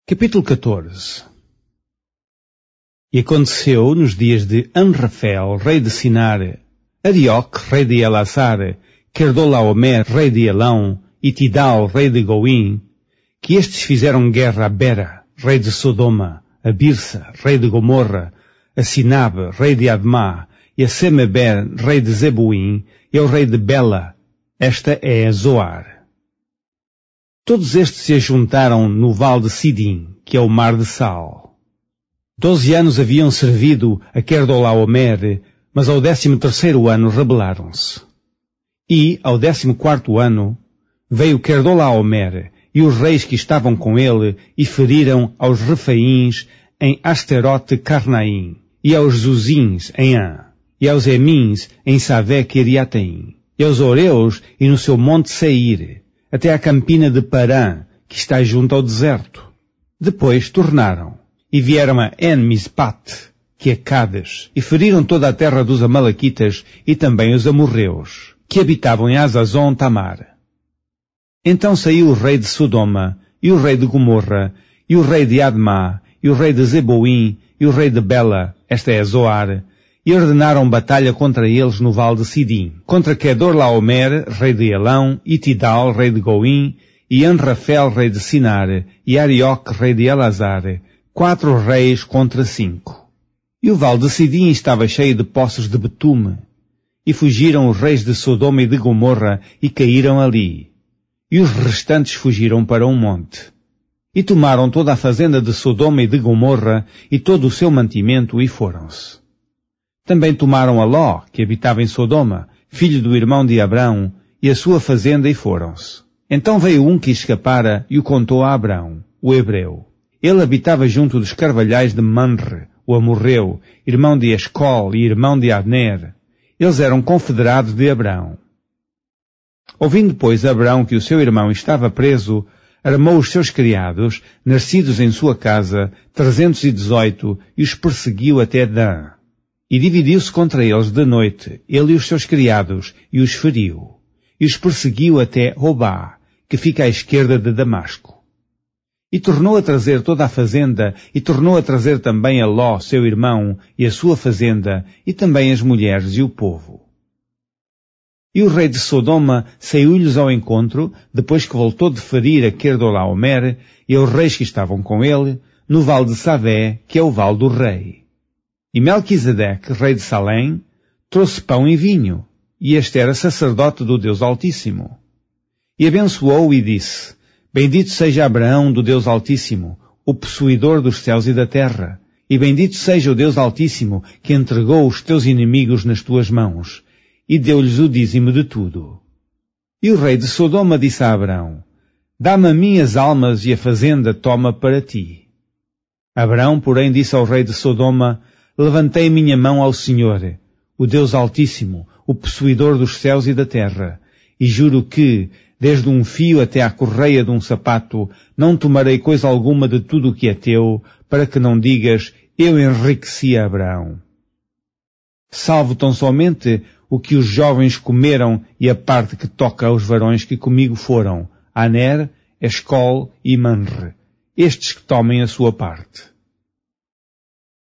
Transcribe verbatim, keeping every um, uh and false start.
Capítulo catorze. E aconteceu nos dias de Amrafel, rei de Sinar, Arioque, rei de Elasar, Querdolaomer, rei de Elão, e Tidal, rei de Goim, que estes fizeram guerra a Bera, rei de Sodoma, a Birsa, rei de Gomorra, a Sinabe, rei de Admá, e a Semeber, rei de Zebuim, e ao rei de Bela. Esta é a Zoar. Todos estes se ajuntaram no vale de Sidim, que é o mar de Sal. Doze anos haviam servido a Querdolaomer, mas ao décimo terceiro ano rebelaram-se. E, ao décimo quarto ano, veio Querdolaomer e os reis que estavam com ele e feriram aos Refaíns em Asterote Carnaim, e aos Zuzins em An, e aos Emins em Savé Kiriataim, e aos Oreus e no seu monte Seir, até à campina de Parã, que está junto ao deserto. Depois tornaram, e vieram a En-Mispat, que é Cades, e feriram toda a terra dos Amalequitas e também os amorreus, que habitavam em Azazon Tamar. Então saiu o rei de Sodoma, e o rei de Gomorra, e o rei de Admá, e o rei de Zeboim, e o rei de Bela, esta é Zoar, e ordenaram batalha contra eles no vale de Sidim, contra Quedorlaomer, rei de Elão, e Tidal, rei de Goim, e Amrafel, rei de Sinar, e Arioque, rei de Elasar, quatro reis contra cinco. E o vale de Sidim estava cheio de poços de betume, e fugiram os reis de Sodoma e de Gomorra, e caíram ali. E os restantes fugiram para um monte. E tomaram toda a fazenda de Sodoma e de Gomorra, e todo o seu mantimento, e foram-se. Também tomaram a Ló, que habitava em Sodoma, filho do irmão de Abrão, e a sua fazenda, e foram-se. Então veio um que escapara e o contou a Abrão, o hebreu. Ele habitava junto dos carvalhais de Manre, o amorreu, irmão de Escol e irmão de Abner. Eles eram confederados de Abrão. Ouvindo, pois, Abrão que o seu irmão estava preso, armou os seus criados, nascidos em sua casa, trezentos e dezoito, e os perseguiu até Dan. E dividiu-se contra eles de noite, ele e os seus criados, e os feriu. E os perseguiu até Hobá, que fica à esquerda de Damasco. E tornou a trazer toda a fazenda, e tornou a trazer também a Ló, seu irmão, e a sua fazenda, e também as mulheres e o povo. E o rei de Sodoma saiu-lhes ao encontro, depois que voltou de ferir a Querdolaomer, e aos reis que estavam com ele, no vale de Savé, que é o vale do rei. E Melquisedeque, rei de Salém, trouxe pão e vinho, e este era sacerdote do Deus Altíssimo. E abençoou e disse, Bendito seja Abraão do Deus Altíssimo, o possuidor dos céus e da terra, e bendito seja o Deus Altíssimo, que entregou os teus inimigos nas tuas mãos, e deu-lhes o dízimo de tudo. E o rei de Sodoma disse a Abrão, Dá-me a mim as almas e a fazenda toma para ti. Abrão, porém, disse ao rei de Sodoma, Levantei minha mão ao Senhor, o Deus Altíssimo, o possuidor dos céus e da terra, e juro que, desde um fio até à correia de um sapato, não tomarei coisa alguma de tudo o que é teu, para que não digas, eu enriqueci a Abraão. Salvo tão somente o que os jovens comeram e a parte que toca aos varões que comigo foram, Aner, Escol e Manre, estes que tomem a sua parte.